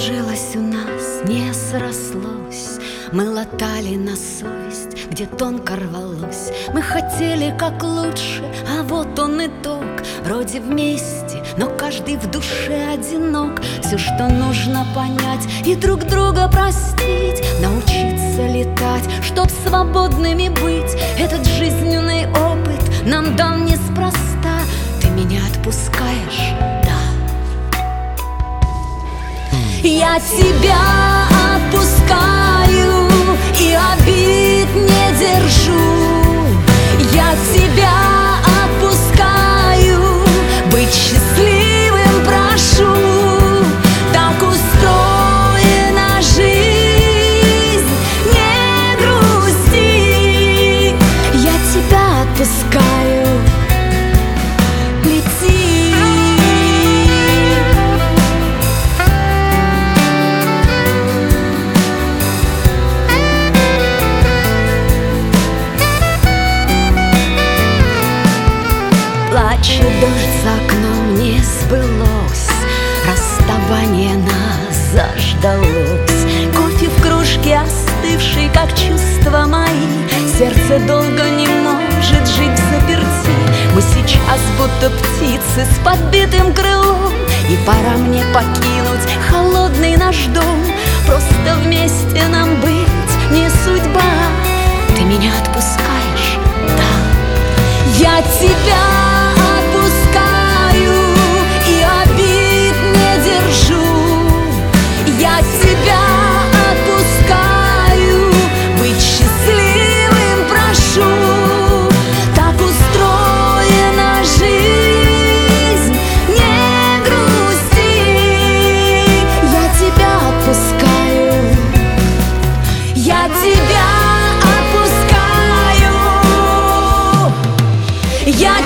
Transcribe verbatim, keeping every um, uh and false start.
сложилось у нас, не срослось. Мы латали на совесть, где тонко рвалось. Мы хотели как лучше, а вот он итог. Вроде вместе, но каждый в душе одинок. Все, что нужно понять и друг друга простить, научиться летать, чтоб свободными быть. Этот жизненный опыт нам дан неспроста. Ты меня отпускаешь, да. Я тебя отпускаю и обид не держу. Я тебя отпускаю, быть счастливым прошу. Так устроена жизнь, не грусти. Я тебя отпускаю, лети. Плачет дождь за окном, не сбылось, расставание нас заждалось. Кофе в кружке остывший, как чувства мои. Сердце долго не может жить взаперти. Мы сейчас будто птицы с подбитым крылом, и пора мне покинуть холодный наш дом. Просто вместе нам быть не судьба. Ты меня отпускаешь, да. Я тебя Я